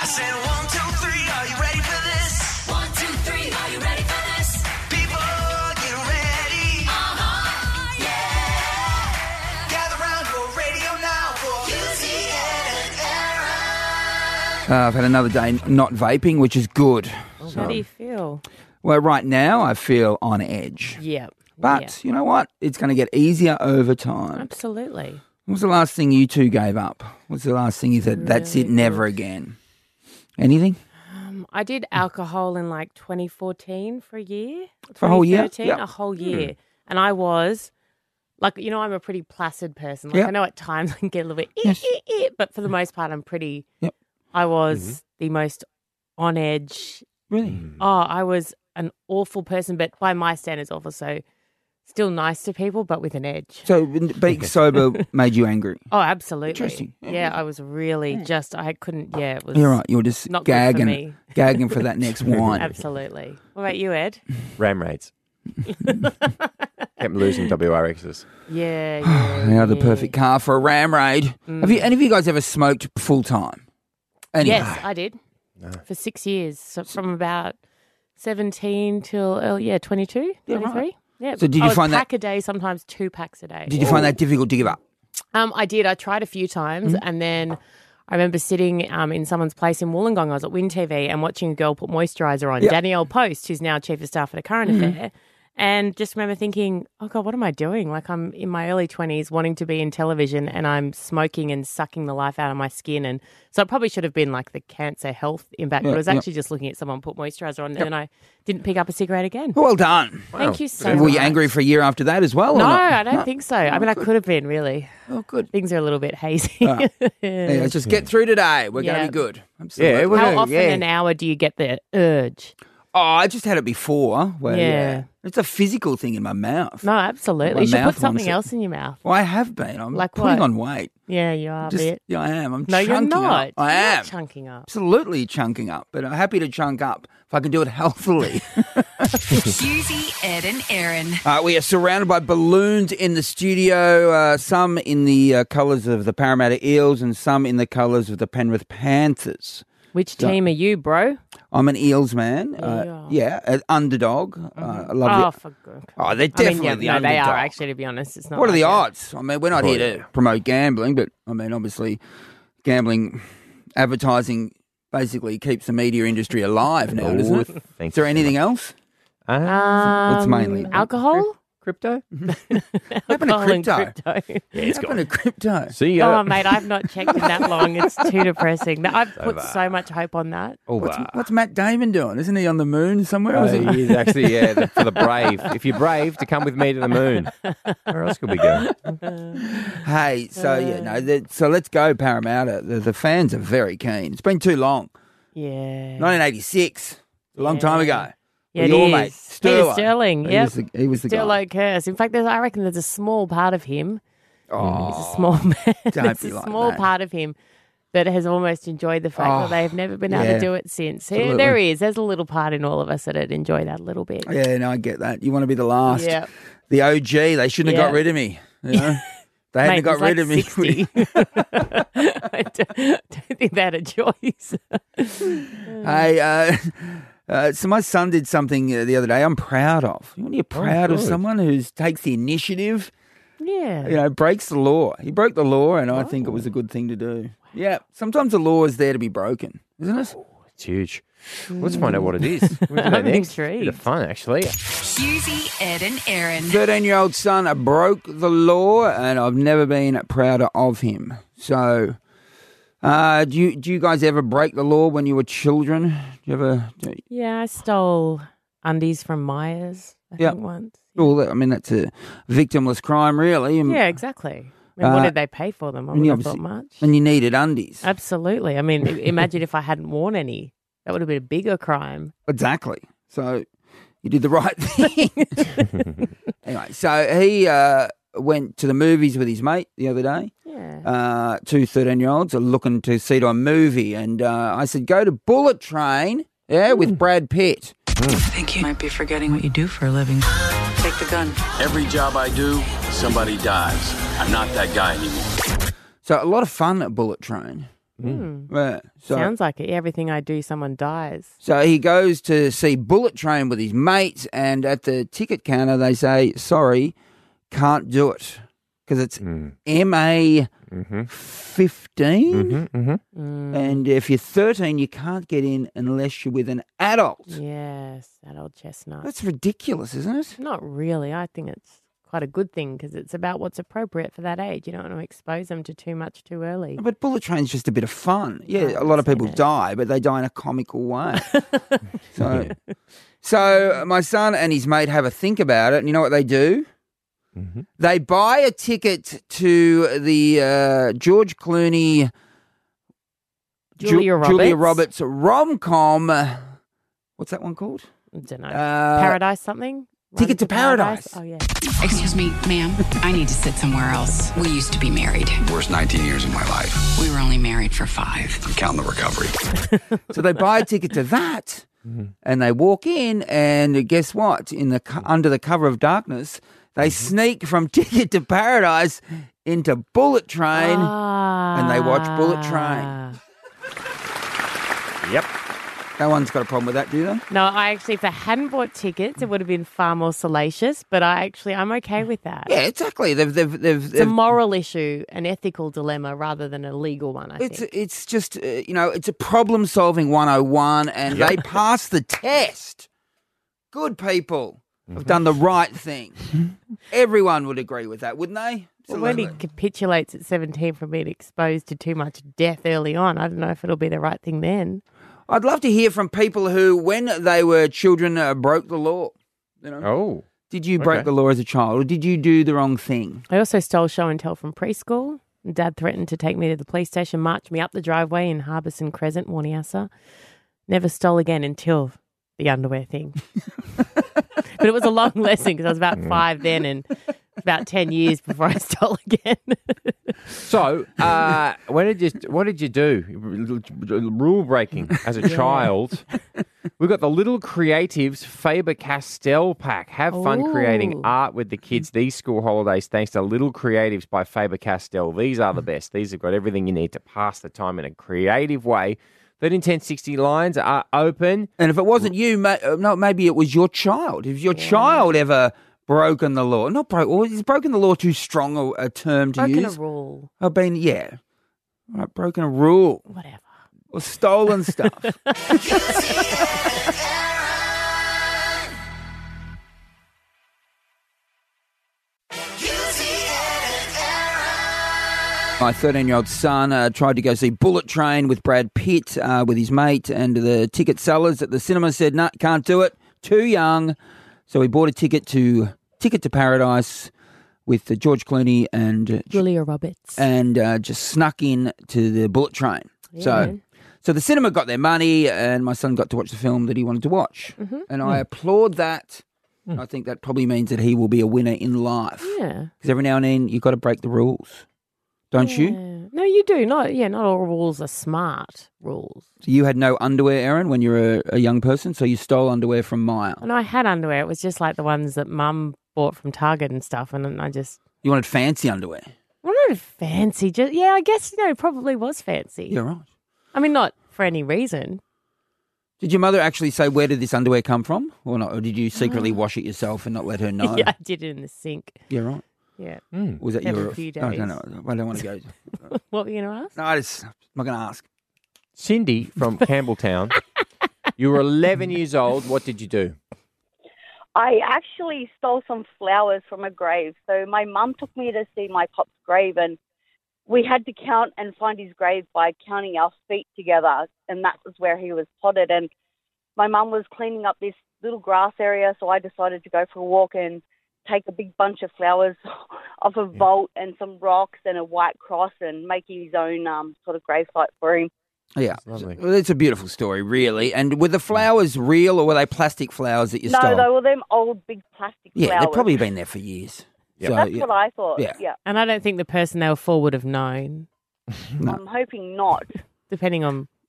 I said 1, 2, 3, are you ready for this? 1, 2, 3, are you ready for this? People, get ready. Yeah. Gather round your radio now for Susie and Aaron. I've had another day not vaping, which is good. How do you feel? Well, right now I feel on edge. Yeah. But you know what? It's going to get easier over time. Absolutely. What was the last thing you two gave up? What's the last thing you said, that's it, never again? Anything? I did alcohol in like 2014 for a year. For a whole year? 2013, Yep. a whole year. And I was, like, you know, I'm a pretty placid person. Like, Yep. I know at times I can get a little bit, Yes. but for the most part, I'm pretty, Yep. I was the most on edge. Really? Oh, I was an awful person, but by my standards, awful. So still nice to people, but with an edge. So being sober made you angry? Oh, absolutely. Interesting. Yeah, I was really just, I couldn't, it was You're right. You were just not good for me. gagging for that next wine. Absolutely. What about you, Ed? Ram rates. Kept losing WRXs. Yeah. Yeah, the perfect car for a ram raid. Have you? Any of you guys ever smoked full time? Yes, I did. For 6 years. So from about 17 till, 22, 23. right. Yeah. So did you I would find that- pack a day, sometimes 2 packs a day. Did you find that difficult to give up? I did. I tried a few times, and then I remember sitting in someone's place in Wollongong. I was at Win TV and watching a girl put moisturiser on, Yeah. Danielle Post, who's now Chief of Staff at A Current Affair. And just remember thinking, oh, God, what am I doing? Like, I'm in my early 20s wanting to be in television and I'm smoking and sucking the life out of my skin. And so it probably should have been like the cancer health impact. Yeah, but it was yeah. actually just looking at someone put moisturiser on and then I didn't pick up a cigarette again. Well done. Thank you so much. Were you angry for a year after that as well? or No, not? I don't think so. I mean, I could have been, really. Oh, good. Things are a little bit hazy. Yeah, let's just get through today. We're going Yeah. to be good. Absolutely. Yeah, How often an hour do you get the urge? Oh, I just had it before. Where, Yeah. It's a physical thing in my mouth. No, absolutely. My You should mouth put something wants it. else in your mouth. Well, I have been. I'm Like putting what? on weight. Yeah, you are a bit. Yeah, I am. I'm No, chunking you're not. up. I You're am. not chunking up. Absolutely chunking up, but I'm happy to chunk up if I can do it healthily. Susie, Ed and Aaron. We are surrounded by balloons in the studio, some in the colours of the Parramatta Eels and some in the colours of the Penrith Panthers. Which team are you, bro? I'm an Eels man. Yeah. An underdog. I love Oh, it. for good. Oh, they're definitely the no, underdog. they are actually, to be honest. It's not. What are the like odds? I mean, we're not here to promote gambling, but I mean, obviously, gambling advertising basically keeps the media industry alive now, doesn't it? Is there anything else? What's mainly alcohol? Crypto? What happened to Alcohol and crypto? crypto. What happened to crypto? See Oh, ya. mate, I've not checked in that long. It's too depressing. I've put so much hope on that. What's Matt Damon doing? Isn't he on the moon somewhere? Or is he- He's actually, for the brave. If you're brave, to come with me to the moon. Where else could we go? Hey, so so let's go Parramatta. The fans are very keen. It's been too long. Yeah. 1986, a long time ago. Yeah, With it your is. mate, Peter Sterlo. Sterling, He yep. was the, he was the guy. Sterlo curse. In fact, I reckon there's a small part of him. Oh, He's a small man. don't There's be a like small that. part of him that has almost enjoyed the fact that they've never been able yeah. to do it since. Absolutely. There is. There's a little part in all of us that would enjoy that a little bit. Yeah, no, I get that. You want to be the last. Yeah. The OG, they shouldn't have got Yeah. rid of me. You know? They hadn't Mate, got rid of me. 60. I don't think they had a choice. Hey, so my son did something the other day I'm proud of. When you're proud of good. someone who takes the initiative, Yeah. breaks the law. He broke the law, and I think it was a good thing to do. Yeah, sometimes the law is there to be broken, isn't it? It's huge. Let's find out what it is. We'll do that I'm next. Bit intrigued. of fun, actually. Susie, Ed and Aaron. 13-year-old son broke the law, and I've never been prouder of him. So, do you guys ever break the law when you were children? Do you ever? Yeah, I stole undies from Myers, I Yeah. think, once. Well, I mean, that's a victimless crime, really. And, Yeah, exactly. I mean, what did they pay for them? I and wouldn't you have thought obviously- much. And you needed undies. Absolutely. I mean, imagine if I hadn't worn any. That would have been a bigger crime. Exactly. So you did the right thing. Anyway, so he went to the movies with his mate the other day. Yeah. Two 13-year-olds are looking to see a movie. And I said, go to Bullet Train, with Brad Pitt. I think you might be forgetting what you do for a living. Take the gun. Every job I do, somebody dies. I'm not that guy anymore. So a lot of fun at Bullet Train. Yeah, so, Sounds like it. Everything I do, someone dies. so he goes to see Bullet Train with his mates, and at the ticket counter they say, sorry, can't do it. Because it's MA 15, and if you're 13, you can't get in unless you're with an adult. Yes, that old chestnut. That's ridiculous, isn't it? Not really. I think it's quite a good thing because it's about what's appropriate for that age. You don't want to expose them to too much too early. But Bullet Train's just a bit of fun. Yeah, a lot of people die, but they die in a comical way. So my son and his mate have a think about it, and you know what they do? They buy a ticket to the George Clooney, Julia Roberts rom-com. What's that one called? I don't know. Paradise something? Ticket to Paradise. Oh, yeah. Excuse me, ma'am. I need to sit somewhere else. We used to be married. Worst 19 years of my life. We were only married for 5. I'm counting the recovery. So they buy a ticket to that, and they walk in, and guess what? In the under the cover of darkness, they sneak from Ticket to Paradise into Bullet Train, and they watch Bullet Train. Yep. No one's got a problem with that, do they? No, if I hadn't bought tickets, it would have been far more salacious. But I'm okay with that. Yeah, exactly. It's a moral issue, an ethical dilemma, rather than a legal one. I think it's just it's a problem solving 101, and they pass the test. Good people have done the right thing. Everyone would agree with that, wouldn't they? Well, when he capitulates at 17 from being exposed to too much death early on, I don't know if it'll be the right thing then. I'd love to hear from people who, when they were children, broke the law. Oh. Did you break the law as a child, or did you do the wrong thing? I also stole show and tell from preschool. Dad threatened to take me to the police station, march me up the driveway in Harbison Crescent, Warniassa. Never stole again until the underwear thing. But it was a long lesson because I was about 5 then and about 10 years before I stole again. So, what did you do? Rule breaking as a child. We've got the Little Creatives Faber-Castell pack. Have fun creating art with the kids these school holidays thanks to Little Creatives by Faber-Castell. These are the best. These have got everything you need to pass the time in a creative way. 131060 lines are open. And if it wasn't you, maybe it was your child. If your child ever broken the law, is broken the law too strong a term to use? Broken a rule. Right, broken a rule. Whatever. Or stolen stuff. My 13-year-old son tried to go see Bullet Train with Brad Pitt with his mate, and the ticket sellers at the cinema said, no, can't do it, too young. So we bought a ticket to Paradise with George Clooney and Julia Roberts. And just snuck in to the Bullet Train. Yeah. So the cinema got their money, and my son got to watch the film that he wanted to watch. And I applaud that. I think that probably means that he will be a winner in life. Yeah. Because every now and then you've got to break the rules. Don't you? No, you do. Not all rules are smart rules. So you had no underwear, Erin, when you were a young person, so you stole underwear from Maya. And I had underwear. It was just like the ones that Mum bought from Target and stuff, and I just... You wanted fancy underwear? Well, not fancy. I guess, it probably was fancy. You're right. I mean, not for any reason. Did your mother actually say, where did this underwear come from? Or not? Or did you secretly wash it yourself and not let her know? Yeah, I did it in the sink. Yeah, right. Yeah. Was that Every few days. I don't know. I don't want to go. What were you going to ask? No, I'm not going to ask. Cindy from Campbelltown, you were 11 years old. What did you do? I actually stole some flowers from a grave. So my mum took me to see my pop's grave, and we had to count and find his grave by counting our feet together, and that was where he was potted. And my mum was cleaning up this little grass area, so I decided to go for a walk and take a big bunch of flowers off a vault and some rocks and a white cross and make his own sort of grave site for him. Yeah. Well, it's a beautiful story, really. And were the flowers real, or were they plastic flowers that you stole? No, they were them old big plastic flowers. Yeah, they've probably been there for years. Yep. So, that's what I thought. Yeah. And I don't think the person they were for would have known. No. I'm hoping not. Depending on...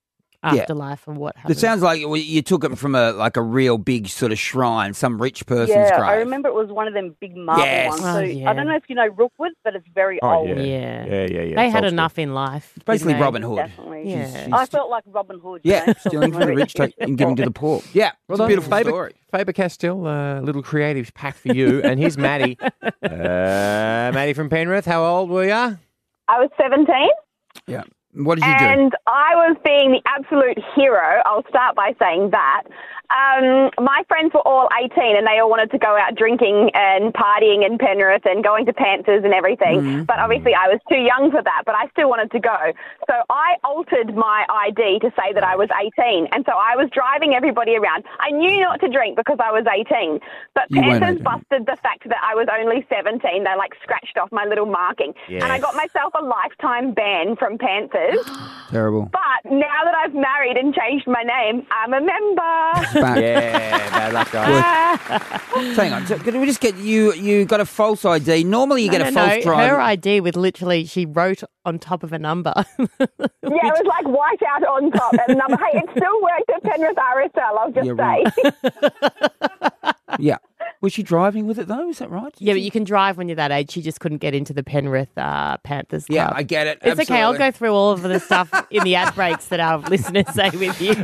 afterlife and what It happens. sounds like you took it from a real big sort of shrine, some rich person's Yeah, grave. I remember it was one of them big marble Yes. ones. Oh, So yeah. I don't know if you know Rookwood, but it's very old. Yeah. Yeah. They It's had old enough in life. Basically didn't they? Robin Hood. Definitely. Yeah. I felt like Robin Hood. Yeah, you know, stealing from the rich and giving to the poor. Yeah, it's a beautiful story. Faber Castell, little creatives pack for you. And here's Maddie. Maddie from Penrith, how old were you? I was 17 Yeah. What did you do? and I was being the absolute hero. I'll start by saying that. My friends were all 18 and they all wanted to go out drinking and partying in Penrith and going to Panthers and everything. But obviously I was too young for that, but I still wanted to go. So I altered my ID to say that I was 18. And so I was driving everybody around. I knew not to drink because I was 18. But You weren't Panthers 18. busted the fact that I was only 17. They scratched off my little marking. Yes. And I got myself a lifetime ban from Panthers. Terrible. But now that I've married and changed my name, I'm a member. Back. Yeah, bad luck, guys. So hang on. So could we just get you got a false ID. Normally you get a false driver. Her ID with literally, she wrote on top of a number. Yeah, it was like white out on top and a number. Hey, it still worked at Penrith RSL, I'll just Yeah, say. Yeah. Was she driving with it though? Is that right? Yeah, but you can drive when you're that age. She just couldn't get into the Penrith Panthers club. Yeah, I get it. It's okay. I'll Absolutely. go through all of the stuff in the ad breaks that our listeners say with you.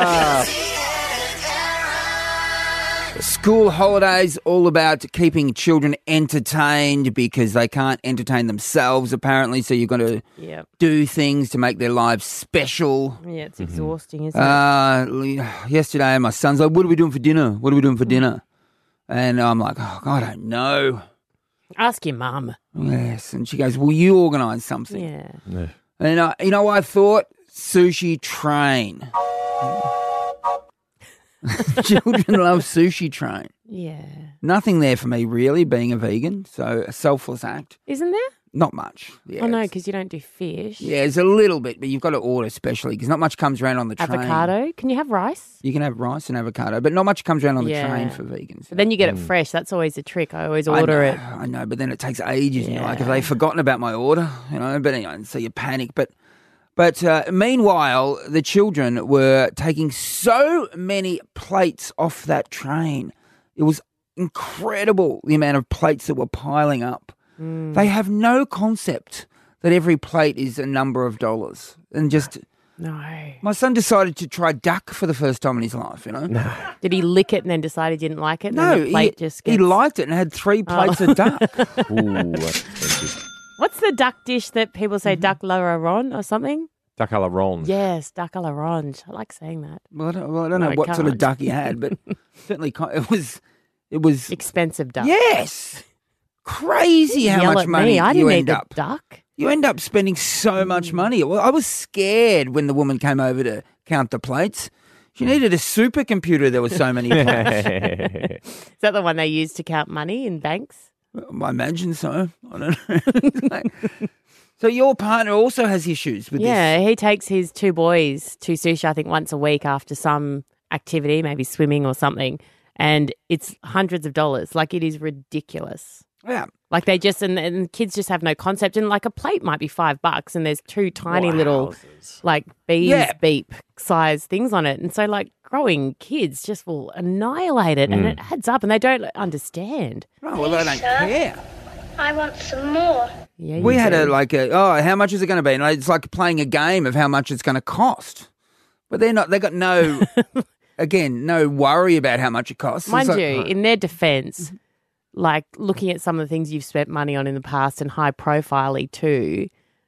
School holidays, all about keeping children entertained because they can't entertain themselves, apparently. So you've got to Yep. do things to make their lives special. Yeah, it's exhausting, isn't it? Yesterday, my son's like, "What are we doing for dinner? What are we doing for dinner?" And I'm like, "Oh, I don't know." Ask your mum. Yes, and she goes, "Will you organise something?" Yeah. And you know what I thought? Sushi train. Children love sushi train. Yeah. Nothing there for me, really, being a vegan. So a selfless act. Isn't there? Not much. Yeah, Oh, no, it's- because you don't do fish. Yeah, it's a little bit, but you've got to order specially because not much comes around on the train. Avocado. Can you have rice? You can have rice and avocado, but not much comes around on the Yeah. train for vegans. But then you get it fresh. That's always a trick. I always order it. I know, but then it takes ages. And you're like, have Yeah. they forgotten about my order? You know, but anyway, so you panic. But meanwhile, the children were taking so many plates off that train. It was incredible the amount of plates that were piling up. They have no concept that every plate is a number of dollars. And just, No. my son decided to try duck for the first time in his life, you know? Did he lick it and then decide he didn't like it? And No, then the plate just he gets... liked it and had 3 plates of duck. Ooh, that's expensive. What's the duck dish that people say duck la ron or something? Duck à la ronde. Yes, duck à l'orange. I like saying that. Well, I don't know No, I what sort of can't. duck he had, but certainly it was Expensive duck. yes, crazy how Yell much at money me. I you didn't end eat up. the duck. You end up spending so much money. Well, I was scared when the woman came over to count the plates. She needed a supercomputer. There were so many plates. Is that the one they use to count money in banks? I imagine so. I don't know. So your partner also has issues with Yeah, this. he takes his 2 boys to sushi, I think, once a week after some activity, maybe swimming or something. And it's hundreds of dollars. Like, it is ridiculous. Yeah. Like, they just, and kids just have no concept. And like a plate might be $5 and there's 2 tiny little, like, bees Yeah. beep size things on it. And so, like, growing kids just will annihilate it and it adds up and they don't understand. Oh, well, they don't care. I want some more. Yeah, We you had do. how much is it going to be? And it's like playing a game of how much it's going to cost. But they got no, again, no worry about how much it costs. It's Mind like, you, in their defense, like looking at some of the things you've spent money on in the past and high profile-y too,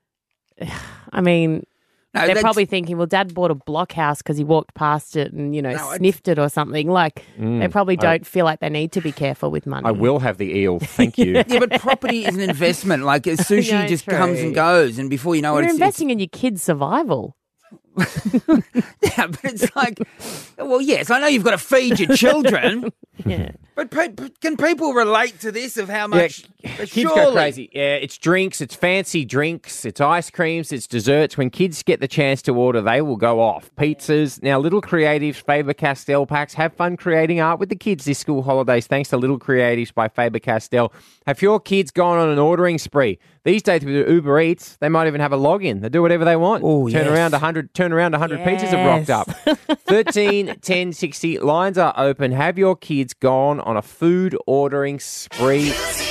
I mean, no, they're that's- probably thinking, well, Dad bought a blockhouse because he walked past it and, I- sniffed it or something. Like, they probably don't feel like they need to be careful with money. I will have the eel, thank you. Yeah, but property is an investment. Like sushi Yeah, just true. comes and goes, and before you know You're it, investing in your kids' survival. yeah, but it's like, well, yes, I know you've got to feed your children, Yeah. but can people relate to this of how much? Kids Surely. go crazy. Yeah, it's drinks, it's fancy drinks, it's ice creams, it's desserts. When kids get the chance to order, they will go off. Pizzas. Now, Little Creatives, Faber-Castell packs. Have fun creating art with the kids this school holidays thanks to Little Creatives by Faber-Castell. Have your kids gone on an ordering spree? These days with Uber Eats, they might even have a login. They do whatever they want. Oh, turn yes. around turn around, 100 pizzas have rocked up. 13 10 60. Lines are open. Have your kids gone on a food ordering spree?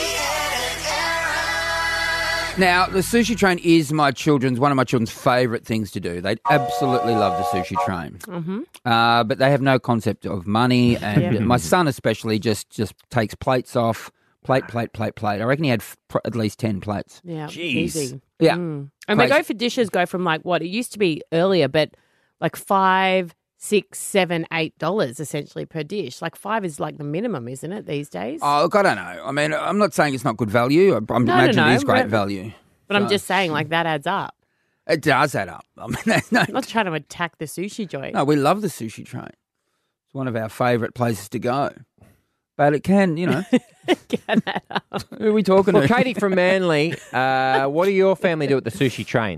Now, the sushi train is one of my children's favourite things to do. They absolutely love the sushi train. Mm-hmm. But they have no concept of money, and my son especially just takes plates off, plate. I reckon he had at least 10 plates. Yeah, Jeez. easy. Yeah. And they go for dishes, go from like what it used to be earlier, but like $5, $6, $7, $8 essentially per dish. Like $5 is like the minimum, isn't it, these days? Oh, look, I don't know. I mean, I'm not saying it's not good value. I imagine it is great value. But I'm just saying, like, that adds up. It does add up. I mean, I'm not trying to attack the sushi joint. No, we love the sushi train. It's one of our favourite places to go. But it can, you know. Can add up. Who are we talking Well, to? Katie from Manly, what do your family do at the sushi train?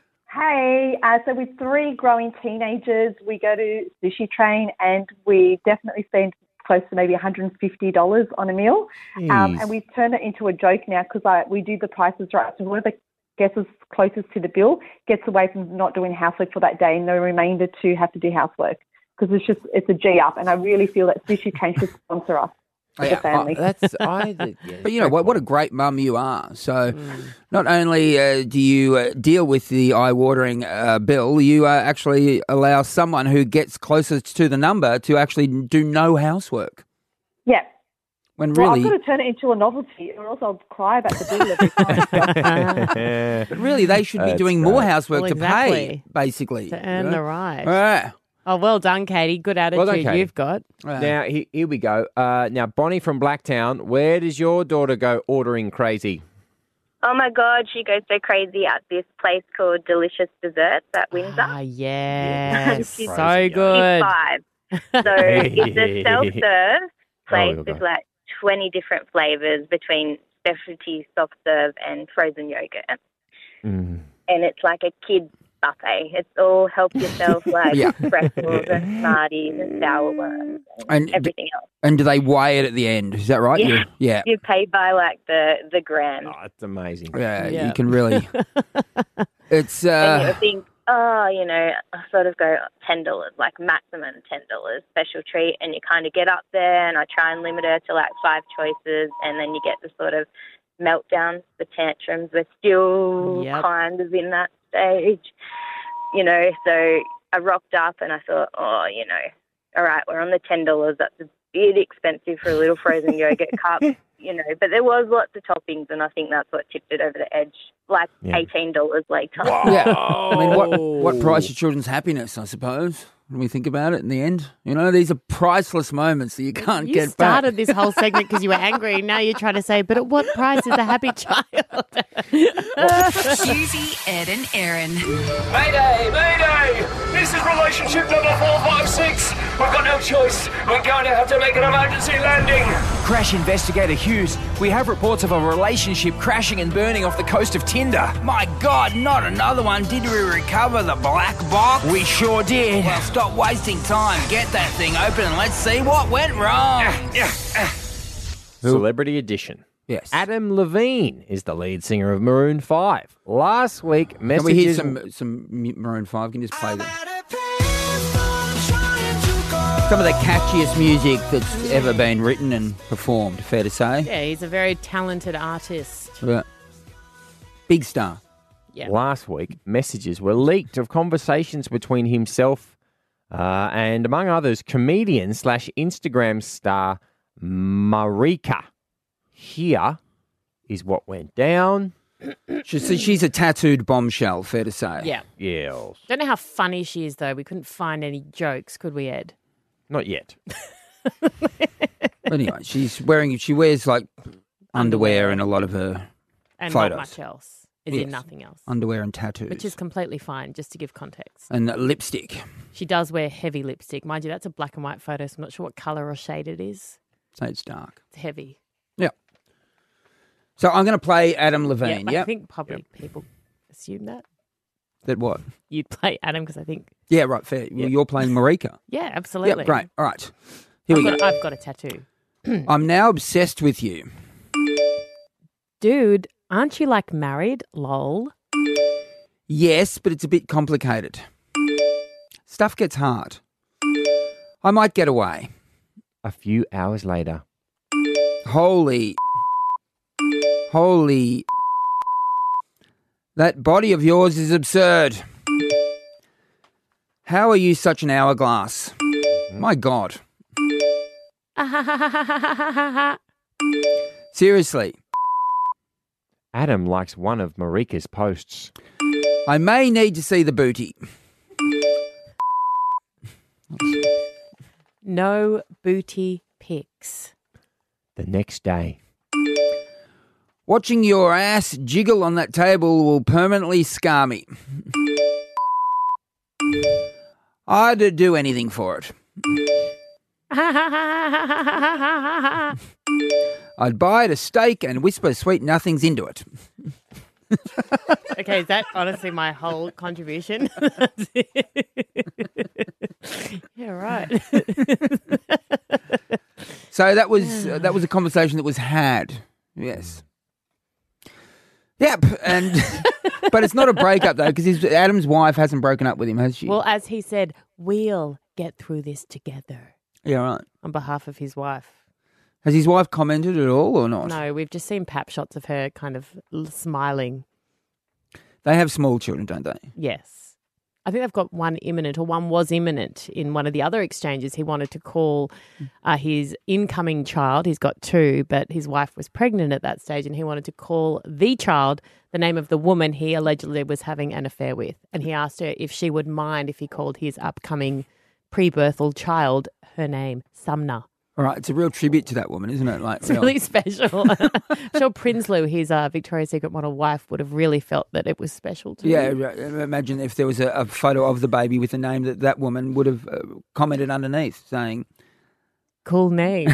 Hey, so with 3 growing teenagers, we go to Sushi Train and we definitely spend close to maybe $150 on a meal. And we've turned it into a joke now because we do the prices right. So whoever gets us closest to the bill gets away from not doing housework for that day and the remainder to have to do housework because it's a G up. And I really feel that Sushi Train should sponsor us. As a family. But you know what a great mum you are. So not only do you deal with the eye-watering bill, you actually allow someone who gets closest to the number to actually do no housework. Yeah. When really, I've got to turn it into a novelty or else I'll cry about the bill every time. But really, they should be doing more housework to pay, basically. To earn the right. All right. Oh, well done, Katie. Good attitude you've got. Now, here we go. Now, Bonnie from Blacktown, where does your daughter go ordering crazy? Oh, my God, she goes so crazy at this place called Delicious Desserts at Windsor. Ah, yes. She's so good. She's 5. So it's a self-serve place with like 20 different flavours between specialty soft serve and frozen yogurt. And it's like a kid's buffet. It's all help yourself, like pretzels and Smarties and sour worms and everything else. And do they weigh it at the end? Is that right? Yeah. You pay by like the gram. Oh, it's amazing. Yeah, you can really. It's. And you think, I sort of go $10, like maximum $10 special treat, and you kind of get up there, and I try and limit her to like 5 choices, and then you get the sort of meltdowns, the tantrums. We're still kind of in that stage, so I rocked up and I thought, all right, we're on the $10. That's a bit expensive for a little frozen yogurt cup, but there was lots of toppings and I think that's what tipped it over the edge, like $18 later. Yeah. I mean, what price your children's happiness, I suppose, when we think about it in the end. These are priceless moments that you can't get back. You started this whole segment because you were angry. Now you're trying to say, but at what price is a happy child? Susie, Ed and Erin. Mayday! Mayday! This is relationship number 456. We've got no choice. We're going to have to make an emergency landing. Crash investigator Hughes, we have reports of a relationship crashing and burning off the coast of Tinder. My God, not another one. Did we recover the black box? We sure did. Well, stop wasting time. Get that thing open and let's see what went wrong. Celebrity Edition. Yes. Adam Levine is the lead singer of Maroon 5. Last week, messages... Can we hear some Maroon 5? Can you just play them? Some of the catchiest music that's ever been written and performed, fair to say. Yeah, he's a very talented artist. Yeah. Big star. Yeah. Last week, messages were leaked of conversations between himself and, among others, comedian / Instagram star Marika. Here is what went down. She's a tattooed bombshell, fair to say. Yeah. Yeah. Don't know how funny she is, though. We couldn't find any jokes, could we, Ed? Not yet. Anyway, she wears like underwear in a lot of her and photos. Not much else. In nothing else. Underwear and tattoos. Which is completely fine, just to give context. And lipstick. She does wear heavy lipstick. Mind you, that's a black and white photo, so I'm not sure what colour or shade it is. Say it's dark. It's heavy. Yeah. So I'm going to play Adam Levine. I think probably people assume that. That what? You'd play Adam because I think... Yeah, right, fair. Well, you're playing Marika. Yeah, absolutely. Yeah, great. All right. Here we go. I've got a tattoo. I'm now obsessed with you. Dude, aren't you like married? Lol. Yes, but it's a bit complicated. stuff gets hard. I might get away. A few hours later. Holy. That body of yours is absurd. How are you such an hourglass? My God. Seriously. Adam likes one of Marika's posts. I may need to see the booty. No booty pics. The next day. Watching your ass jiggle on that table will permanently scar me. I'd do anything for it. I'd buy it a steak and whisper sweet nothings into it. Okay, is that honestly my whole contribution? Yeah, right. So that was a conversation that was had. Yes. Yep, and but it's not a breakup though, because Adam's wife hasn't broken up with him, has she? Well, as he said, we'll get through this together. Yeah, right. On behalf of his wife. Has his wife commented at all or not? No, we've just seen pap shots of her kind of smiling. They have small children, don't they? Yes. I think they've got one imminent, or one was imminent in one of the other exchanges. He wanted to call his incoming child. He's got two, but his wife was pregnant at that stage, and he wanted to call the child the name of the woman he allegedly was having an affair with. And he asked her if she would mind if he called his upcoming pre-birthal child her name, Sumner. All right, it's a real tribute to that woman, isn't it? Like, it's really special. I'm sure Prinsloo, his Victoria's Secret model wife, would have really felt that it was special too. Yeah, imagine if there was a photo of the baby with a name that woman would have commented underneath saying, cool name.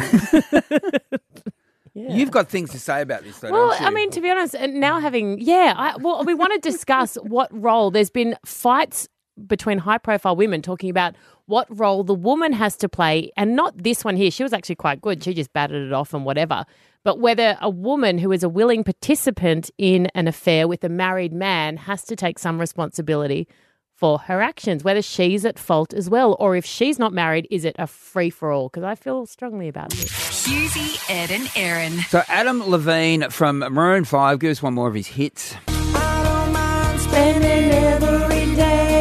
Yeah. You've got things to say about this, though, well, don't you? I mean, to be honest, now having, we want to discuss what role, there's been fights between high-profile women talking about what role the woman has to play, and not this one here. She was actually quite good. She just batted it off and whatever. But whether a woman who is a willing participant in an affair with a married man has to take some responsibility for her actions, whether she's at fault as well, or if she's not married, is it a free-for-all? Because I feel strongly about this. Hughesy, Ed and Erin. So Adam Levine from Maroon 5, give us one more of his hits. I don't mind spending every day.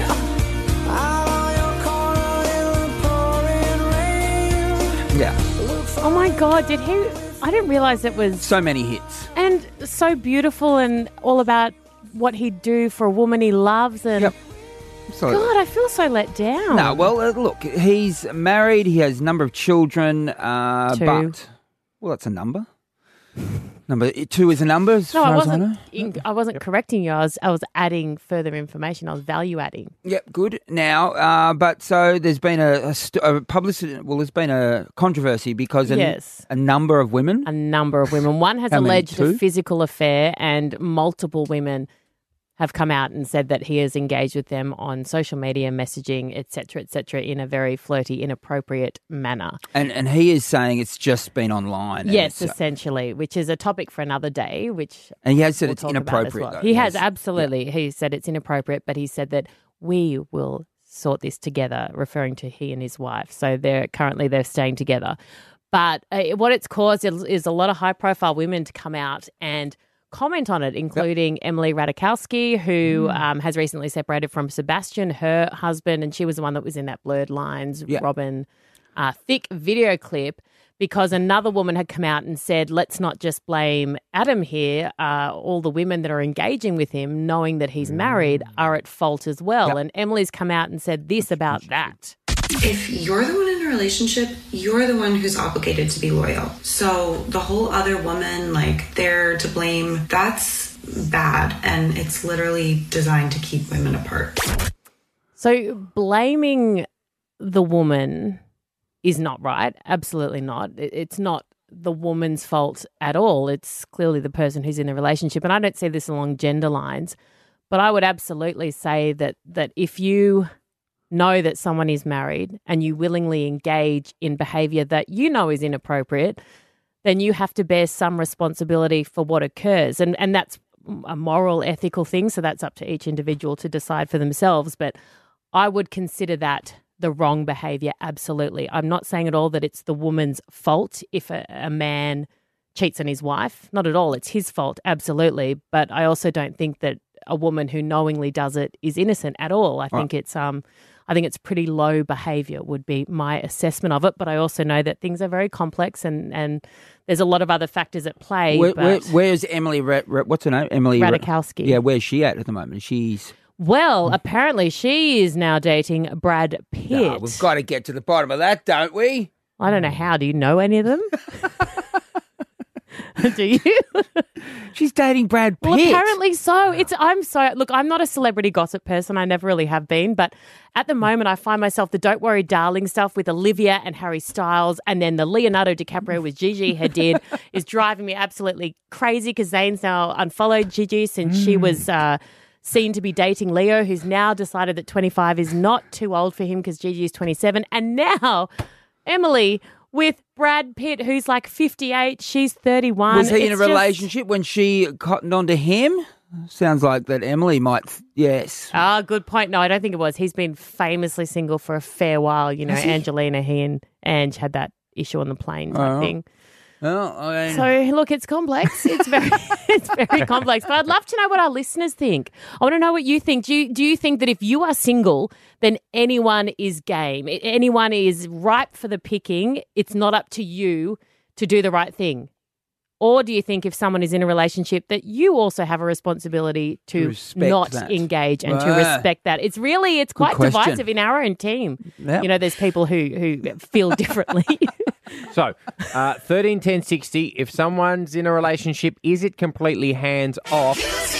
Yeah. Oh my God, I didn't realise it was... So many hits. And so beautiful and all about what he'd do for a woman he loves. And yep. Absolutely. God, I feel so let down. No, well, look, he's married. He has a number of children. 2. But, well, that's a number. Number 2 is a number, as far as I know. I wasn't correcting you. I was adding further information. I was value adding. Yep, good. Now, but so there's been a publicity. Well, there's been a controversy because a number of women. One has alleged a physical affair, and multiple women have come out and said that he has engaged with them on social media, messaging, et cetera, in a very flirty, inappropriate manner. And he is saying it's just been online. Yes, essentially, which is a topic for another day, And he has said it's inappropriate, though. He has, absolutely. Yeah. He said it's inappropriate, but he said that we will sort this together, referring to he and his wife. So they're staying together. But what it's caused is a lot of high-profile women to come out and comment on it, including Emily Ratajkowski, who has recently separated from Sebastian, her husband, and she was the one that was in that Blurred Lines, Robin Thicke video clip, because another woman had come out and said, let's not just blame Adam here. All the women that are engaging with him, knowing that he's married, are at fault as well. Yep. And Emily's come out and said this about that. If you're the one in a relationship, you're the one who's obligated to be loyal. So the whole other woman, they're to blame, that's bad. And it's literally designed to keep women apart. So blaming the woman is not right. Absolutely not. It's not the woman's fault at all. It's clearly the person who's in the relationship. And I don't see this along gender lines, but I would absolutely say that if you know that someone is married and you willingly engage in behaviour that you know is inappropriate, then you have to bear some responsibility for what occurs. And that's a moral, ethical thing, so that's up to each individual to decide for themselves. But I would consider that the wrong behaviour, absolutely. I'm not saying at all that it's the woman's fault if a man cheats on his wife. Not at all. It's his fault, absolutely. But I also don't think that a woman who knowingly does it is innocent at all. I think it's pretty low behaviour would be my assessment of it. But I also know that things are very complex and there's a lot of other factors at play. Where's Emily? What's her name? Emily Ratajkowski. Yeah, where's she at the moment? She's... Well, apparently she is now dating Brad Pitt. Oh, we've got to get to the bottom of that, don't we? I don't know how. Do you know any of them? Do you? She's dating Brad Pitt. Well, apparently so. Look, I'm not a celebrity gossip person. I never really have been. But at the moment, I find myself the Don't Worry Darling stuff with Olivia and Harry Styles, and then the Leonardo DiCaprio with Gigi Hadid is driving me absolutely crazy because Zayn's now unfollowed Gigi since she was seen to be dating Leo, who's now decided that 25 is not too old for him because Gigi is 27. And now Emily with Brad Pitt, who's like 58, she's 31. Was he in a relationship when she cottoned onto him? Sounds like that Emily might, yes. Ah, good point. No, I don't think it was. He's been famously single for a fair while. You know, Angelina, he and Ange had that issue on the plane type thing. Well, so look, it's complex. It's very complex. But I'd love to know what our listeners think. I want to know what you think. Do you think that if you are single, then anyone is game? Anyone is ripe for the picking? It's not up to you to do the right thing. Or do you think if someone is in a relationship that you also have a responsibility to not engage and to respect that? It's quite divisive in our own team. Yep. You know, there's people who feel differently. So, 13 10 60, if someone's in a relationship, is it completely hands off?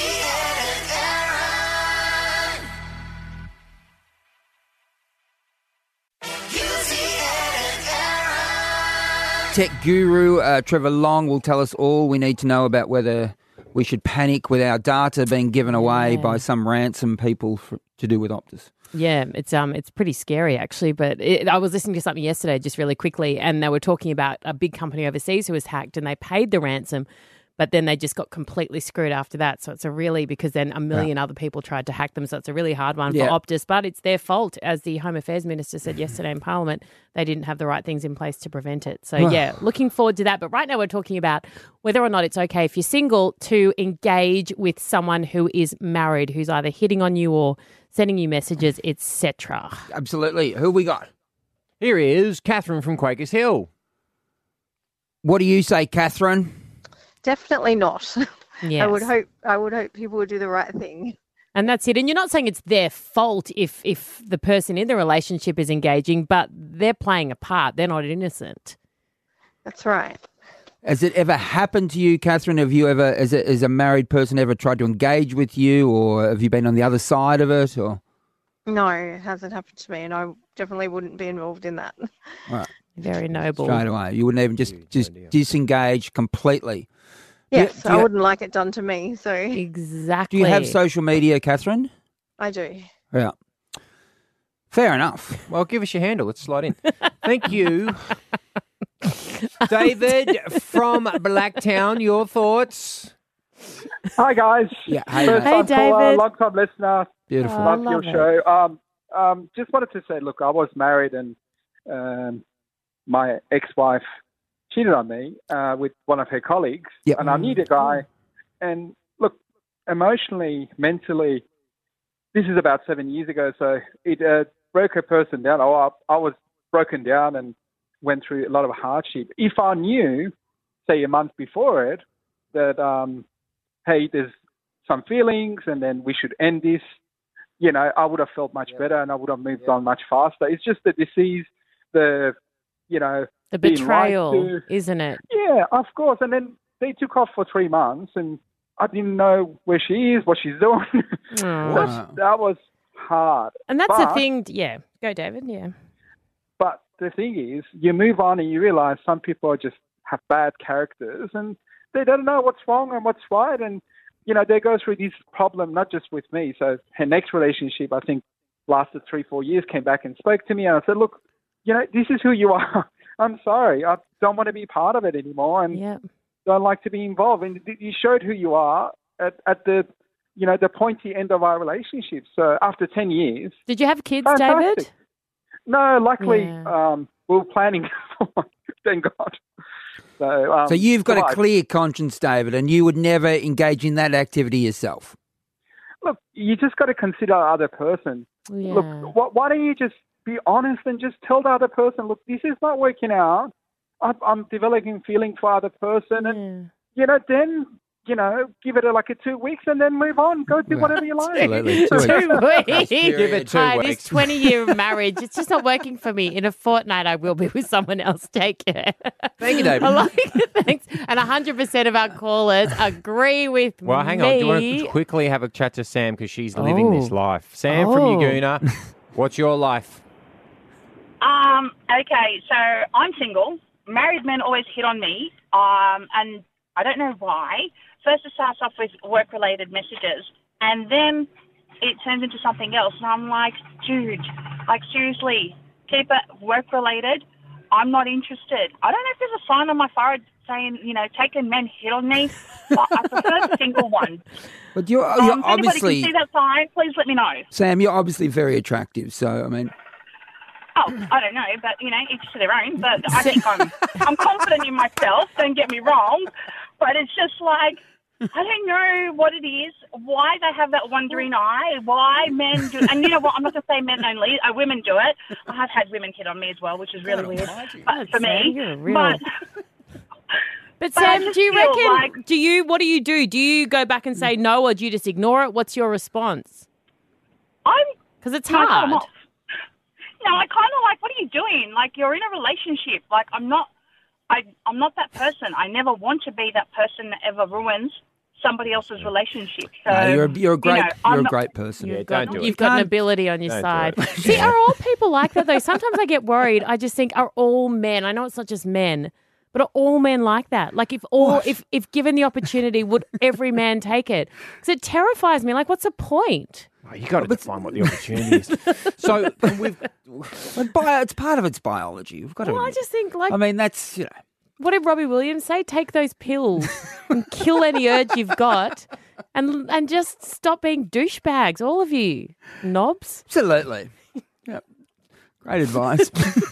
Tech guru Trevor Long will tell us all we need to know about whether we should panic with our data being given away by some ransom people to do with Optus. Yeah, it's pretty scary actually. But I was listening to something yesterday just really quickly, and they were talking about a big company overseas who was hacked, and they paid the ransom, but then they just got completely screwed after that. So it's because then a million other people tried to hack them. So it's a really hard one for Optus, but it's their fault. As the Home Affairs Minister said yesterday in Parliament, they didn't have the right things in place to prevent it. So looking forward to that. But right now we're talking about whether or not it's okay if you're single to engage with someone who is married, who's either hitting on you or sending you messages, etc. Absolutely. Who we got? Here is Catherine from Quakers Hill. What do you say, Catherine? Definitely not. Yes. I would hope people would do the right thing. And that's it. And you're not saying it's their fault if the person in the relationship is engaging, but they're playing a part. They're not innocent. That's right. Has it ever happened to you, Catherine? Have you ever, as a married person, ever tried to engage with you, or have you been on the other side of it? Or no, it hasn't happened to me, and I definitely wouldn't be involved in that. Right. Very noble. Straight away, you wouldn't even just disengage completely. Yes, I wouldn't like it done to me. So exactly. Do you have social media, Catherine? I do. Yeah. Fair enough. Well, give us your handle. Let's slide in. Thank you. David from Blacktown, your thoughts? Hi, guys. Yeah, hey, First time caller, long time listener. Beautiful. Love your show. Just wanted to say, look, I was married and my ex-wife cheated on me with one of her colleagues, and I knew the guy. And look, emotionally, mentally, this is about 7 years ago, so it broke a person down. I was broken down and went through a lot of hardship. If I knew, say a month before it, that, hey, there's some feelings and then we should end this, you know, I would have felt much better and I would have moved on much faster. It's just the disease, the betrayal, isn't it? Yeah, of course. And then they took off for 3 months and I didn't know where she is, what she's doing. That was hard. And that's the thing. Yeah. Go, David. Yeah. But the thing is, you move on and you realize some people just have bad characters and they don't know what's wrong and what's right. And, you know, they go through this problem, not just with me. So her next relationship, I think, lasted 3-4 years, came back and spoke to me. And I said, look, you know, this is who you are. I'm sorry. I don't want to be part of it anymore and don't like to be involved. And you showed who you are at the the pointy end of our relationship. So after 10 years. Did you have kids, fantastic. David? No, luckily we were planning for one, thank God. So you've got a clear conscience, David, and you would never engage in that activity yourself. Look, you just got to consider the other person. Yeah. Look, why don't you just be honest and just tell the other person, look, this is not working out. I'm developing feeling for other person, and then give it like 2 weeks and then move on. Go do whatever you like. Absolutely. 2 weeks. Give it 2 Hi, weeks. this 20-year marriage, it's just not working for me. In a fortnight, I will be with someone else. Take care. Thank you, David. I like it. Thanks. And 100% of our callers agree with me. Well, hang on. Do you want to quickly have a chat to Sam because she's living this life? Sam from Yagoona, what's your life? Okay, so I'm single. Married men always hit on me, and I don't know why. First it starts off with work-related messages, and then it turns into something else. And I'm like, dude, seriously, keep it work-related. I'm not interested. I don't know if there's a sign on my forehead saying, taking men hit on me, but I prefer the single one. But you're if anybody obviously... can see that sign, please let me know. Sam, you're obviously very attractive, so, I mean... Oh, I don't know, but, each to their own. But I think I'm confident in myself, don't get me wrong. But it's just like, I don't know what it is, why they have that wandering eye, why men do. And you know what, I'm not going to say men only, women do it. I have had women hit on me as well, which is really weird for me. But Sam, do you reckon, what do you do? Do you go back and say no, or do you just ignore it? What's your response? Because it's hard. No, I kind of like, what are you doing? You're in a relationship. I'm not that person. I never want to be that person that ever ruins somebody else's relationship. So No, you're a great person. Yeah, don't do it. You've got an ability on your side. See, are all people like that though? Sometimes I get worried. I just think, are all men? I know it's not just men, but are all men like that? If given the opportunity, would every man take it? Because it terrifies me. What's the point? Oh, you got to define what the opportunity is. So it's part of its biology. We've got to. Well, I just think that's What did Robbie Williams say? Take those pills and kill any urge you've got, and just stop being douchebags, all of you knobs. Absolutely. Yep. Great advice.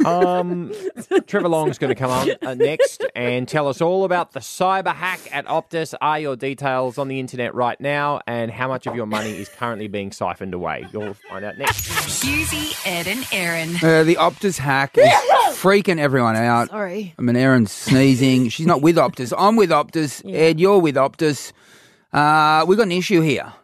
Trevor Long's going to come on next and tell us all about the cyber hack at Optus. Are your details on the internet right now, and how much of your money is currently being siphoned away? You'll find out next. Husey, Ed and Erin. The Optus hack is freaking everyone out. Sorry. I mean, Erin's sneezing. She's not with Optus. I'm with Optus. Yeah. Ed, you're with Optus. We've got an issue here.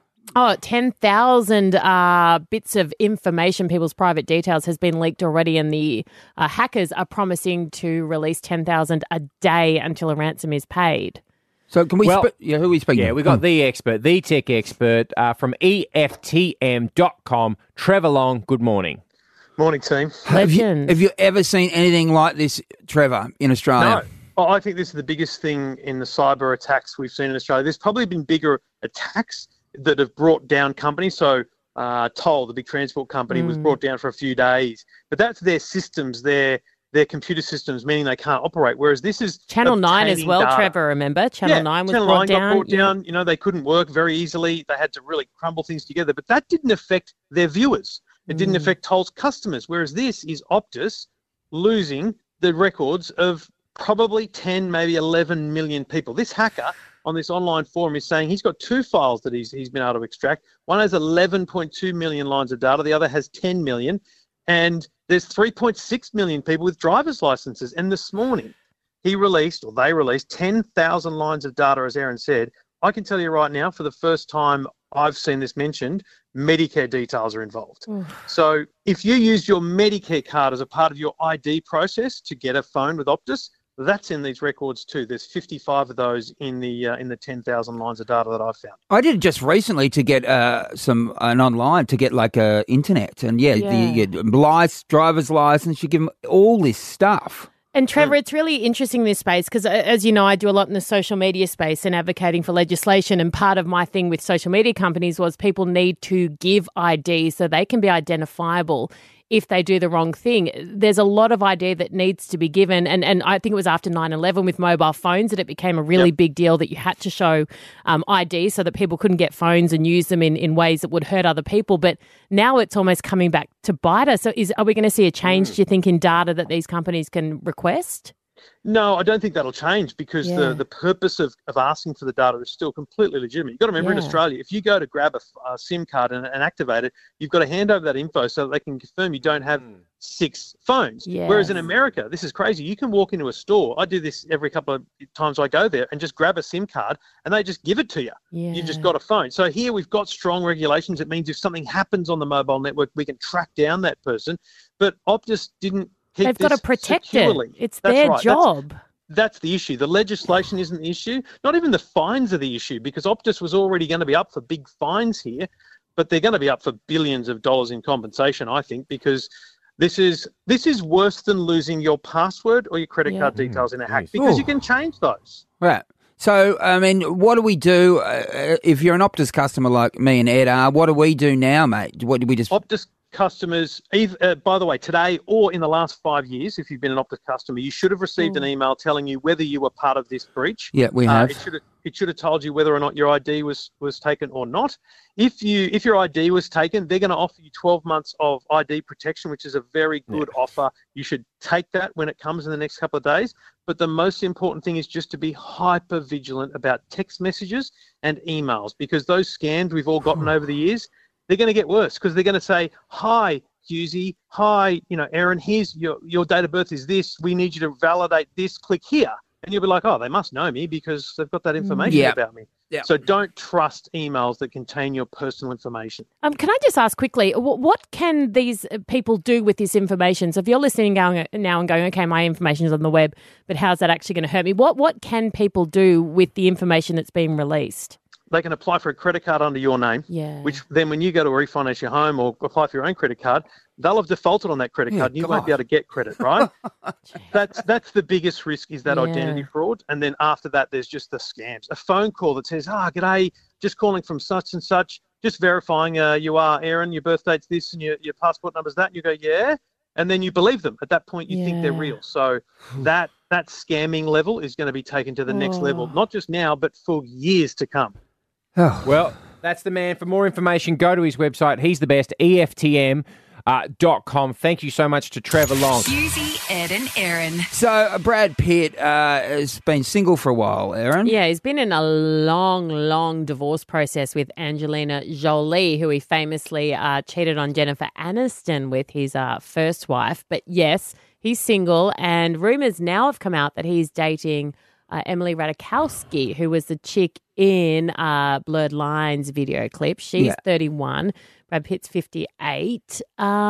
10,000 bits of information, people's private details, has been leaked already, and the hackers are promising to release 10,000 a day until a ransom is paid. So can we who are we speaking to? Yeah, we got the expert, the tech expert from EFTM.com, Trevor Long. Good morning. Morning, team. Have you ever seen anything like this, Trevor, in Australia? No. I think this is the biggest thing in the cyber attacks we've seen in Australia. There's probably been bigger attacks that have brought down companies. So Toll, the big transport company, was brought down for a few days. But that's their systems, their computer systems, meaning they can't operate. Whereas this is Channel 9 as well, data. Trevor, remember? Channel 9 was Channel brought 9 down. got brought down. They couldn't work very easily. They had to really crumble things together. But that didn't affect their viewers. It didn't affect Toll's customers. Whereas this is Optus losing the records of probably 10, maybe 11 million people. This hacker on this online forum is saying he's got two files that he's been able to extract. One has 11.2 million lines of data. The other has 10 million. And there's 3.6 million people with driver's licenses. And this morning they released 10,000 lines of data, as Erin said. I can tell you right now, for the first time I've seen this mentioned, Medicare details are involved. So if you use your Medicare card as a part of your ID process to get a phone with Optus, that's in these records too. There's 55 of those in the 10,000 lines of data that I've found. I did it just recently to get an online to get internet, and the driver's license. You give them all this stuff. And Trevor, it's really interesting, this space, because as you know, I do a lot in the social media space and advocating for legislation. And part of my thing with social media companies was people need to give ID so they can be identifiable if they do the wrong thing. There's a lot of ID that needs to be given. And I think it was after 9/11 with mobile phones that it became a really big deal that you had to show ID so that people couldn't get phones and use them in ways that would hurt other people. But now it's almost coming back to bite us. So are we going to see a change, do you think, in data that these companies can request? No, I don't think that'll change because the purpose of asking for the data is still completely legitimate. You've got to remember in Australia, if you go to grab a SIM card and activate it, you've got to hand over that info so that they can confirm you don't have 6 phones. Whereas in America, this is crazy. You can walk into a store. I do this every couple of times I go there and just grab a SIM card and they just give it to you. You've just got a phone. So here we've got strong regulations. It means if something happens on the mobile network, we can track down that person. But Optus didn't. They've got to protect securely. it. It's their job. That's the issue. The legislation isn't the issue. Not even the fines are the issue because Optus was already going to be up for big fines here, but they're going to be up for billions of dollars in compensation, I think, because this is worse than losing your password or your credit card details in a hack because you can change those. Right. So, I mean, what do we do if you're an Optus customer like me and Ed are? What do we do now, mate? What do we just... Optus customers, by the way, today or in the last 5 years, if you've been an Optus customer, you should have received an email telling you whether you were part of this breach. Yeah, we have. It should have told you whether or not your ID was taken or not. If your ID was taken, they're going to offer you 12 months of ID protection, which is a very good offer. You should take that when it comes in the next couple of days. But the most important thing is just to be hyper vigilant about text messages and emails because those scams we've all gotten over the years, they're going to get worse because they're going to say, hi, Husey, hi, Aaron, here's your date of birth is this. We need you to validate this. Click here. And you'll be like, oh, they must know me because they've got that information about me. Yeah. So don't trust emails that contain your personal information. Can I just ask quickly, what can these people do with this information? So if you're listening now and going, okay, my information's on the web, but how's that actually going to hurt me? What can people do with the information that's being released? They can apply for a credit card under your name, which then when you go to refinance your home or apply for your own credit card, they'll have defaulted on that credit card and you won't be able to get credit, right? That's the biggest risk is that identity fraud. And then after that, there's just the scams. A phone call that says, g'day, just calling from such and such, just verifying you are Aaron, your birth date's this and your passport number's that. And you go, yeah. And then you believe them. At that point, you think they're real. So that scamming level is going to be taken to the next level, not just now, but for years to come. Well, that's the man. For more information, go to his website. He's the best, EFTM.com. Thank you so much to Trevor Long. Susie, Ed and Aaron. So Brad Pitt has been single for a while, Aaron. Yeah, he's been in a long, long divorce process with Angelina Jolie, who he famously cheated on Jennifer Aniston with, his first wife. But yes, he's single, and rumours now have come out that he's dating Emily Ratajkowski, who was the chick in Blurred Lines video clip. She's 31. Brad Pitt's 58.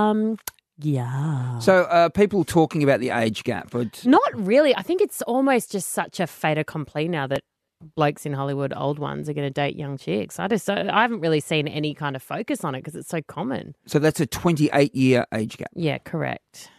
So people talking about the age gap. But... Not really. I think it's almost just such a fait accompli now that blokes in Hollywood, old ones, are going to date young chicks. I haven't really seen any kind of focus on it because it's so common. So that's a 28-year age gap. Yeah, correct.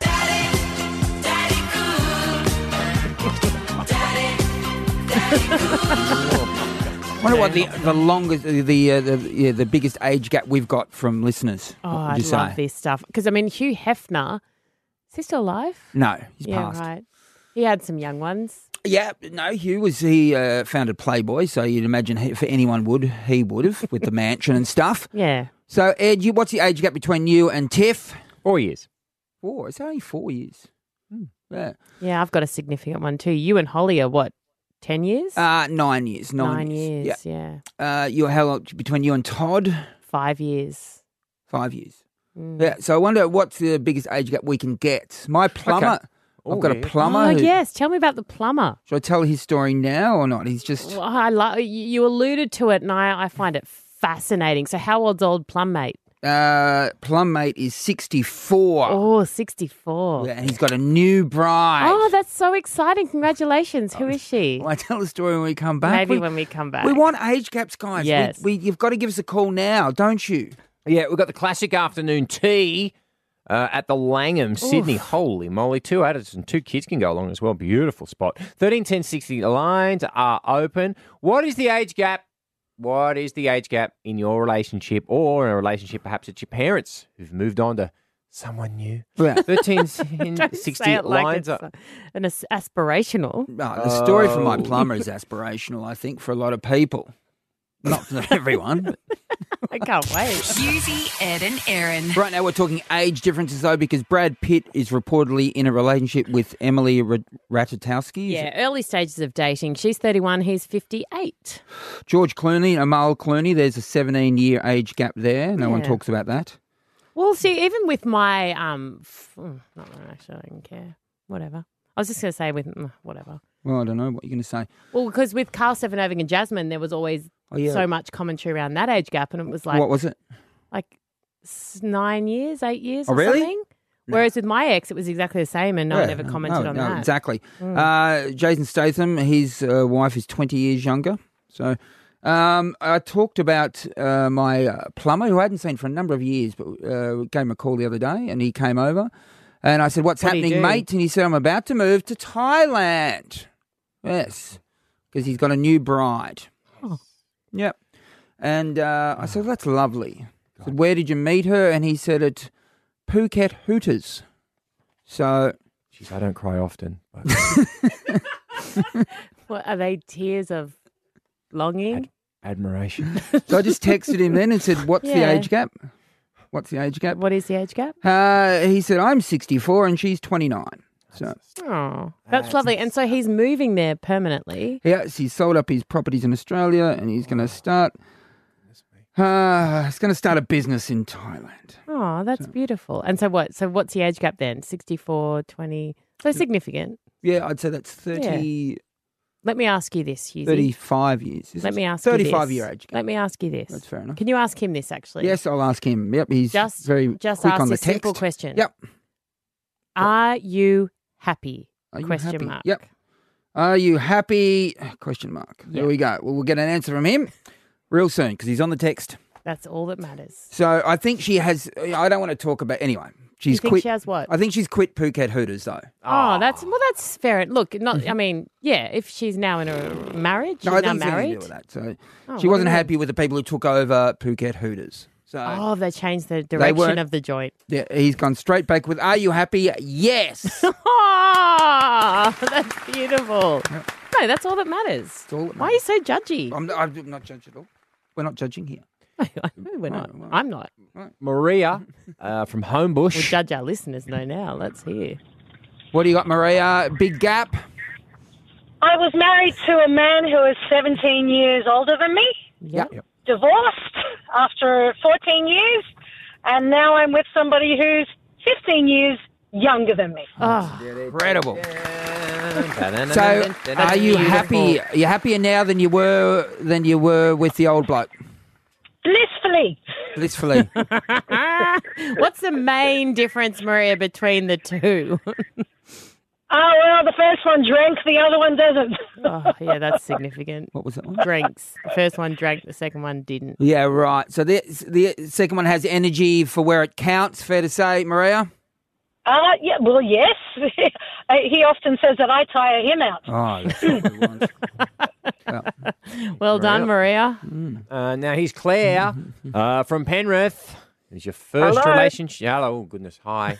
I wonder what the longest, the biggest age gap we've got from listeners. Oh, I love this stuff. Because, I mean, Hugh Hefner, is he still alive? No, he's passed. Right. He had some young ones. Yeah, no, he founded Playboy, so you'd imagine if anyone he would have with the mansion and stuff. Yeah. So, Ed, what's the age gap between you and Tiff? 4 years. 4? It's only 4 years. Yeah. Yeah, I've got a significant one too. You and Holly are what, 10 years? 9 years. 9 years, yeah. How long between you and Todd? 5 years. 5 years. Yeah, so I wonder what's the biggest age gap we can get. My plumber... Okay. I've got a plumber. Oh, yes. Tell me about the plumber. Should I tell his story now or not? He's just... Well, you alluded to it, and I find it fascinating. So how old's old plum mate? Plum mate is 64. Oh, 64. Yeah, and he's got a new bride. Oh, that's so exciting. Congratulations. Who is she? Well, I tell the story when we come back. Maybe when we come back. We want age gaps, guys. Yes. You've got to give us a call now, don't you? Yeah, we've got the classic afternoon tea at the Langham, Sydney. Holy moly. 2 adults and 2 kids can go along as well. Beautiful spot. 13 10 60 lines are open. What is the age gap? What is the age gap in your relationship or in a relationship perhaps at your parents who've moved on to Someone new. Yeah. 1360 Say it like lines it's up. aspirational. The story from my plumber is aspirational, I think, for a lot of people. Not for everyone. But. I can't wait. Husey, Ed and Erin. Right now we're talking age differences, though, because Brad Pitt is reportedly in a relationship with Emily Ratajkowski. Yeah, early stages of dating. She's 31, he's 58. George Clooney, Amal Clooney, there's a 17-year age gap there. No one talks about that. Well, see, even with my, not actually, I don't care. Whatever. I was just going to say with, whatever. Well, I don't know what you're going to say. Well, because with Carl Stefanovich and Jasmine, there was always so much commentary around that age gap, and it was like... What was it? Like 9 years, 8 years or really? something. No. Whereas with my ex, it was exactly the same, and no one ever commented on that. Exactly. Jason Statham, his wife is 20 years younger. So I talked about my plumber, who I hadn't seen for a number of years, but gave him a call the other day, and he came over. And I said, what's happening, mate? And he said, I'm about to move to Thailand. Yes, because he's got a new bride. Oh. Yep. And I said, that's lovely. I said, where did you meet her? And he said, at Phuket Hooters. So... Jeez, I don't cry often. What, are they tears of longing? Admiration. So I just texted him then and said, what's the age gap? What's the age gap? What is the age gap? He said, I'm 64 and she's 29. So, that's lovely. And so he's moving there permanently. Yes, he's sold up his properties in Australia and he's going to start... he's going to start a business in Thailand. Oh, that's beautiful. And so what? So what's the age gap then? 64, 20... So significant. Yeah, I'd say that's 30... Yeah. Let me ask you this, Husey. 35 years. Let me ask you this. 35-year age gap. Let me ask you this. That's fair enough. Can you ask him this, actually? Yes, I'll ask him. Yep, he's very quick on the text. Simple question. Yep. Are you happy? Are you question happy? mark. Yep. Are you happy? Question mark. There we go. Well, we'll get an answer from him real soon because he's on the text. That's all that matters. So I think she has... I don't want to talk about... Anyway, she's quit... She has what? I think she's quit Phuket Hooters, though. Oh, that's fair. Look, I mean, if she's now in a marriage, she's I now think married. With that. So she wasn't happy with the people who took over Phuket Hooters. So they changed the direction of the joint. Yeah, he's gone straight back with, are you happy? Yes. Oh, that's beautiful. Yep. No, that's all that matters. All that matters. Why are you so judgy? I'm not judging at all. We're not judging here. We're not. I'm not. Maria from Homebush. We'll judge our listeners though now. Let's hear. What do you got, Maria? Big gap? I was married to a man who is 17 years older than me. Yep. Divorced after 14 years. And now I'm with somebody who's 15 years younger than me. Oh, incredible. So, are you happy? Are you happier now than you were with the old bloke? Blissfully. What's the main difference, Maria, between the two? Oh, well, the first one drank, the other one doesn't. Oh, yeah, that's significant. What was that one? Drinks. The first one drank, the second one didn't. Yeah, right. So the second one has energy for where it counts, fair to say, Maria? Yeah, well, yes. He often says that I tire him out. Oh, that's what well done, Maria. Now he's Claire from Penrith. Is your first relationship? Hello, goodness, hi.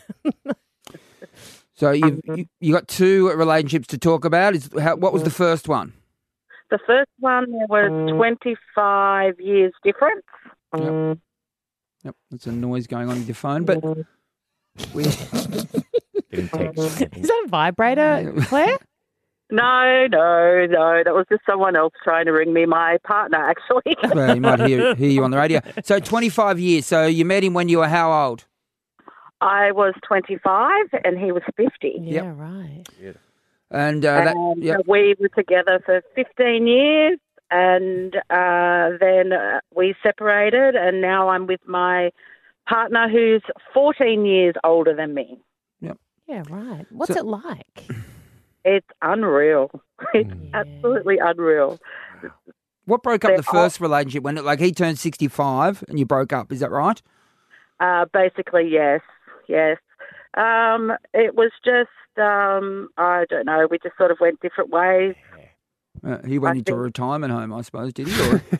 So you got two relationships to talk about. What was the first one? The first one was 25 years difference. Yep, that's a noise going on with your phone, but Getting text. Is that a vibrator, Claire? No. That was just someone else trying to ring me, my partner, actually. Well, he might hear you on the radio. So 25 years. So you met him when you were how old? I was 25 and he was 50. Yeah, right. Yeah. And we were together for 15 years and then we separated and now I'm with my partner who's 14 years older than me. Yep. Yeah, right. What's it like? It's unreal. It's absolutely unreal. What broke up the first relationship when he turned 65 and you broke up? Is that right? Basically, yes. It was just, I don't know, we just sort of went different ways. He went into a retirement home, I suppose, did he? Or?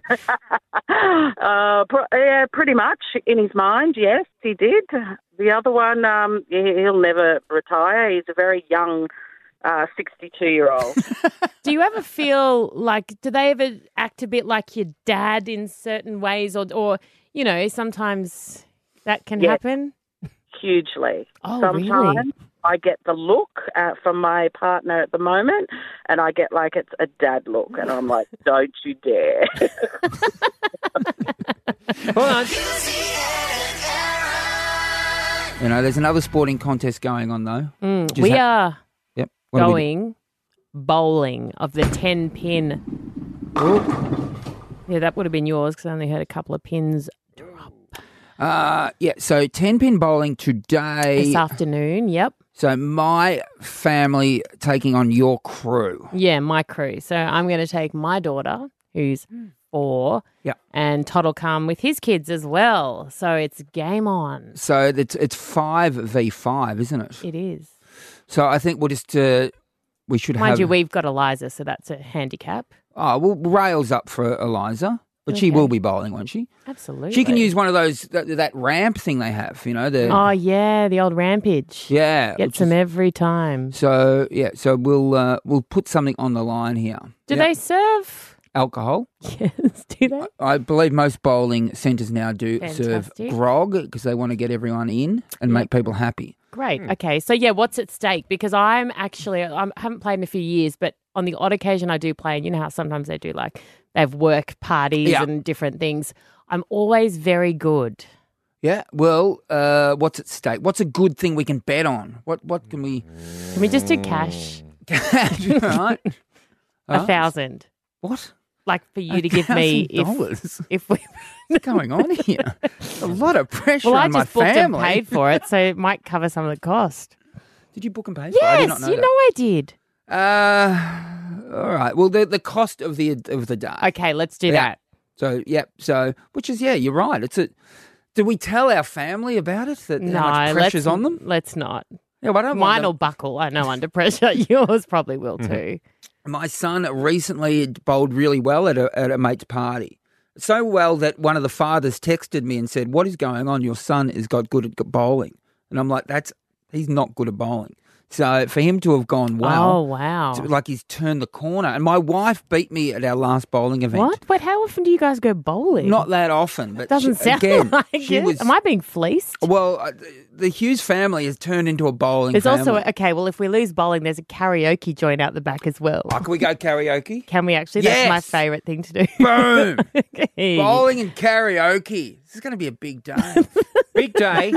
Yeah, pretty much in his mind, yes, he did. The other one, he'll never retire. He's a very young 62-year-old. Do you ever feel like, do they ever act a bit like your dad in certain ways or you know, sometimes that can happen? Hugely. Oh, sometimes really? I get the look from my partner at the moment, and I get like it's a dad look, and I'm like, don't you dare. Hold on. You know, there's another sporting contest going on, though. We are Yep. going bowling of the 10-pin. Yeah, that would have been yours because I only heard a couple of pins drop. So 10-pin bowling today. This afternoon, yep. So my family taking on your crew. Yeah, my crew. So I'm going to take my daughter, who's 4, and Todd will come with his kids as well. So it's game on. So it's 5v5, isn't it? It is. So I think we'll just we should Mind have. you, we've got Eliza, so that's a handicap. Oh, well, rails up for Eliza, but she will be bowling, won't she? Absolutely. She can use one of those that ramp thing they have. You know the. Oh yeah, the old rampage. Yeah, Gets them every time. So so we'll put something on the line here. Do they serve alcohol? Yes, do they? I believe most bowling centres now do serve Fantastic. grog because they want to get everyone in and make people happy. Great. Okay. So, yeah, what's at stake? Because I haven't played in a few years, but on the odd occasion I do play, and you know how sometimes they do they have work parties and different things. I'm always very good. Yeah. Well, what's at stake? What's a good thing we can bet on? What can we? Can we just do cash? Cash, right? 1,000. What? Like for you to give me if we what's going on here? A lot of pressure well, on my I just booked family. and paid for it, so it might cover some of the cost. Did you book and pay for it? I did not Yes, know you that. know I did. All right. Well, the cost of the day. Okay, let's do that. So So which is you're right. It's do we tell our family about it? That No, how much pressure's on them? Let's not. Yeah, well, I don't want Mine them- will buckle. I know under pressure. Yours probably will too. My son recently bowled really well at a mate's party. So well that one of the fathers texted me and said, "What is going on? Your son is got good at bowling." And I'm like, he's not good at bowling. So for him to have gone well, Oh, wow. like he's turned the corner. And my wife beat me at our last bowling event. What? Wait, how often do you guys go bowling? Not that often, but Doesn't sound again, like she it. was. Am I being fleeced? Well, the Hughes family has turned into a bowling There's family. also, okay, well, if we lose bowling, there's a karaoke joint out the back as well. Oh, can we go karaoke? Can we actually? That's my Yes. favourite thing to do. Boom! Okay. Bowling and karaoke. This is going to be a big day. Big day.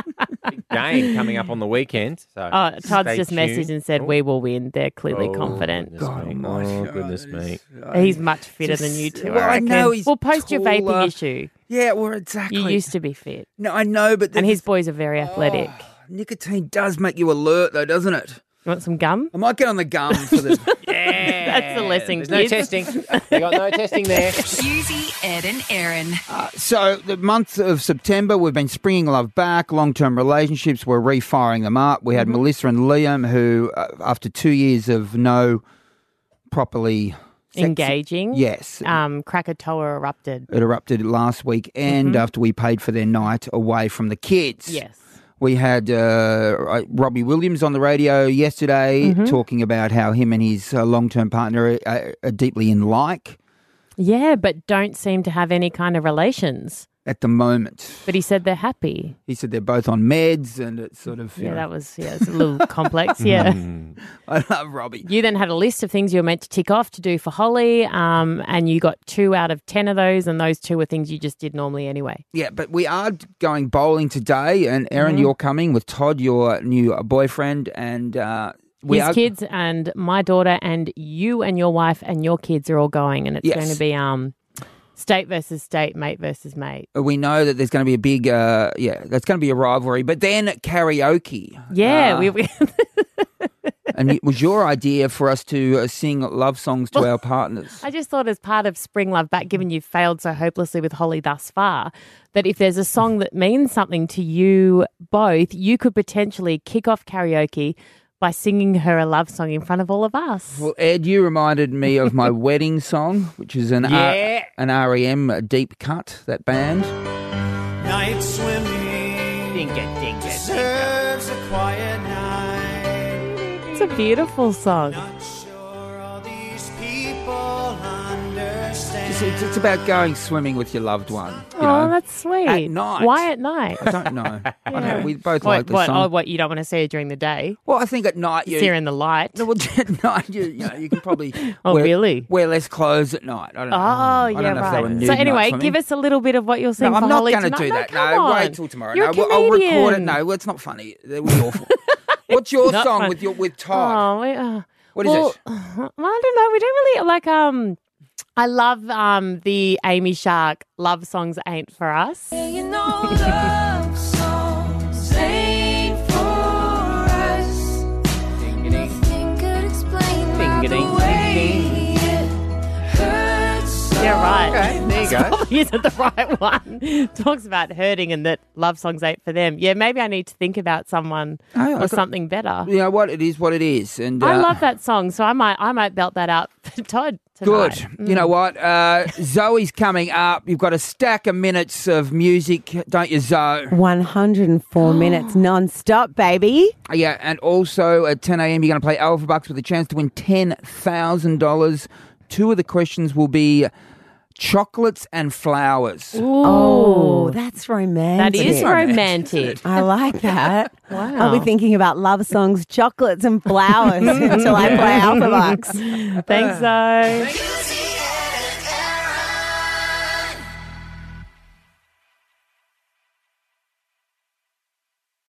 Big game coming up on the weekend. So Oh, Todd's stay just tuned. messaged and said, we will win. They're clearly Oh, confident. Goodness me. He's much fitter than you two, Well, I I reckon. know he's We'll post your taller. vaping issue. Yeah, well, exactly. You used to be fit. No, I know, but And his boys are very athletic. nicotine does make you alert, though, doesn't it? You want some gum? I might get on the gum for the. That's the lesson, There's no kids. testing. They got no testing there. Susie, Ed and Aaron. So the month of September, we've been springing love back. Long-term relationships, we're refiring them up. We had Melissa and Liam, who, after 2 years of no properly Engaging. yes, Krakatoa erupted. it erupted last weekend after we paid for their night away from the kids. Yes. We had Robbie Williams on the radio yesterday talking about how him and his long-term partner are deeply in like Yeah, but don't seem to have any kind of relations. at the moment. But he said they're happy. He said they're both on meds and it's sort of... Yeah, it's a little complex, yeah. I love Robbie. You then had a list of things you were meant to tick off to do for Holly, and you got 2 out of 10 of those, and those 2 were things you just did normally anyway. Yeah, but we are going bowling today, and Erin, you're coming with Todd, your new boyfriend, and His kids and my daughter and you and your wife and your kids are all going, and it's Yes. going to be state versus state, mate versus mate. We know that there's going to be a big, that's going to be a rivalry. But then karaoke. Yeah, And it was your idea for us to sing love songs to our partners. I just thought as part of Spring Love Back, given you've failed so hopelessly with Holly thus far, that if there's a song that means something to you both, you could potentially kick off karaoke, by singing her a love song in front of all of us. Well, Ed, you reminded me of my wedding song, which is an REM, a deep cut, that band. Night swimming deserves a quiet night. It's a beautiful song. It's about going swimming with your loved one. You Oh, know, that's sweet. At night. Why at night? I don't know. I don't know. We both like the what, song. Oh, what, you don't want to see her during the day? Well, I think at night See her in the light. No, well, at night you can probably really? wear less clothes at night. I don't know. Oh, I yeah, don't know if they were right. nude So night anyway, swimming. give us a little bit of what you'll sing No, for I'm not Holly going to tonight. do that. come No, on. wait till tomorrow. You're No, a I'll record it. comedian. No, well, it's not funny. That was awful. What's your Not song fun. with Todd? Oh, What is it? I don't know. We don't really like. I love the Amy Shark Love Songs Ain't For Us. You know love songs ain't for us. Nothing could explain the way it hurts. Yeah, right. Okay, there you go. Probably isn't the right one. Talks about hurting and that love songs ain't for them. Yeah, maybe I need to think about someone or something better. You know what? It is what it is. And I love that song, so I might belt that out for Todd Good. tonight. You know what? Zoe's coming up. You've got a stack of minutes of music, don't you, Zoe? 104 minutes non-stop, baby. Yeah, and also at 10 a.m. you're going to play Alpha Bucks with a chance to win $10,000. Two of the questions will be chocolates and flowers. Oh, that's romantic. That is romantic. I like that. Wow. I'll be thinking about love songs, chocolates and flowers until I play Alpha Bucks. Thanks, Zoe.